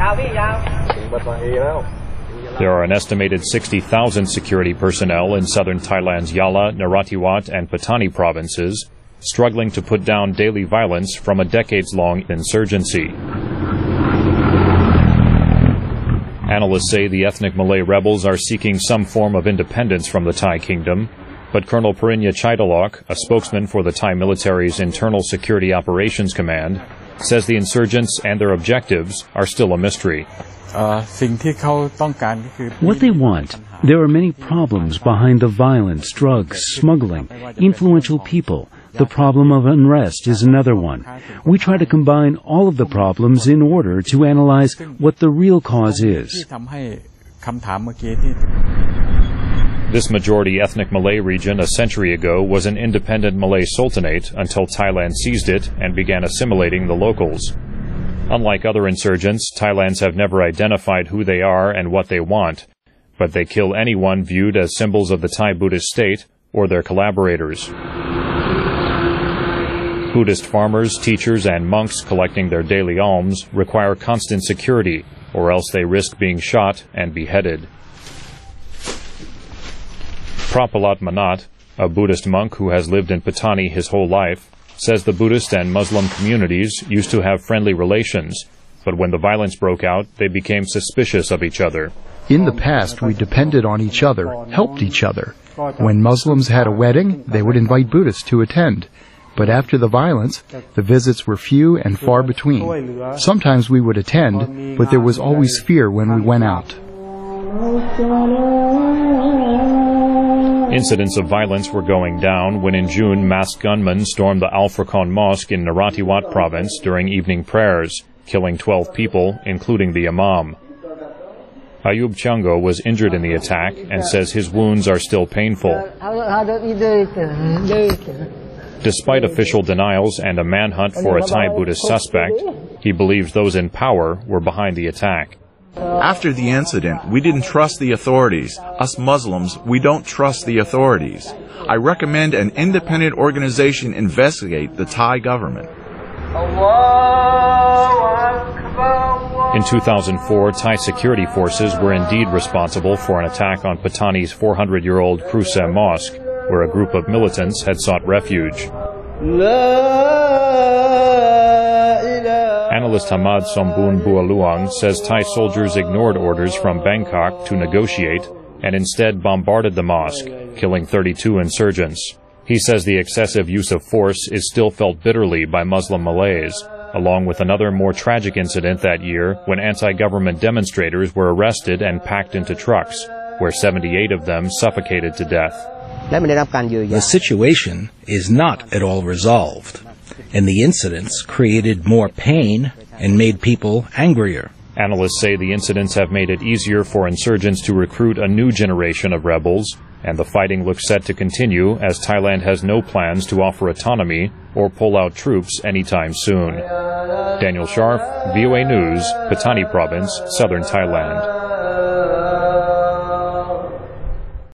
There are an estimated 60,000 security personnel in southern Thailand's Yala, Narathiwat, and Pattani provinces, struggling to put down daily violence from a decades-long insurgency. Analysts say the ethnic Malay rebels are seeking some form of independence from the Thai kingdom, but Colonel Parinya Chaitalok, a spokesman for the Thai military's Internal Security Operations Command, says the insurgents and their objectives are still a mystery. What they want, there are many problems behind the violence, drugs, smuggling, influential people. The problem of unrest is another one. We try to combine all of the problems in order to analyze what the real cause is. This majority ethnic Malay region a century ago was an independent Malay sultanate until Thailand seized it and began assimilating the locals. Unlike other insurgents, Thailands have never identified who they are and what they want, but they kill anyone viewed as symbols of the Thai Buddhist state or their collaborators. Buddhist farmers, teachers, and monks collecting their daily alms require constant security, or else they risk being shot and beheaded. Prapalat Manat, a Buddhist monk who has lived in Pattani his whole life, says the Buddhist and Muslim communities used to have friendly relations, but when the violence broke out, they became suspicious of each other. In the past, we depended on each other, helped each other. When Muslims had a wedding, they would invite Buddhists to attend. But after the violence, the visits were few and far between. Sometimes we would attend, but there was always fear when we went out. Incidents of violence were going down when in June masked gunmen stormed the Al Furqan Mosque in Narathiwat province during evening prayers, killing 12 people, including the imam. Ayub Chango was injured in the attack and says his wounds are still painful. Despite official denials and a manhunt for a Thai Buddhist suspect, he believes those in power were behind the attack. After the incident, we didn't trust the authorities. Us Muslims, we don't trust the authorities. I recommend an independent organization investigate the Thai government. In 2004, Thai security forces were indeed responsible for an attack on Pattani's 400-year-old Kruse Mosque, where a group of militants had sought refuge. Analyst Hamad Sombun Bualuang says Thai soldiers ignored orders from Bangkok to negotiate and instead bombarded the mosque, killing 32 insurgents. He says the excessive use of force is still felt bitterly by Muslim Malays, along with another more tragic incident that year when anti-government demonstrators were arrested and packed into trucks, where 78 of them suffocated to death. The situation is not at all resolved, and the incidents created more pain and made people angrier. Analysts say the incidents have made it easier for insurgents to recruit a new generation of rebels, and the fighting looks set to continue as Thailand has no plans to offer autonomy or pull out troops anytime soon. Daniel Scharf, VOA News, Pattani Province, Southern Thailand.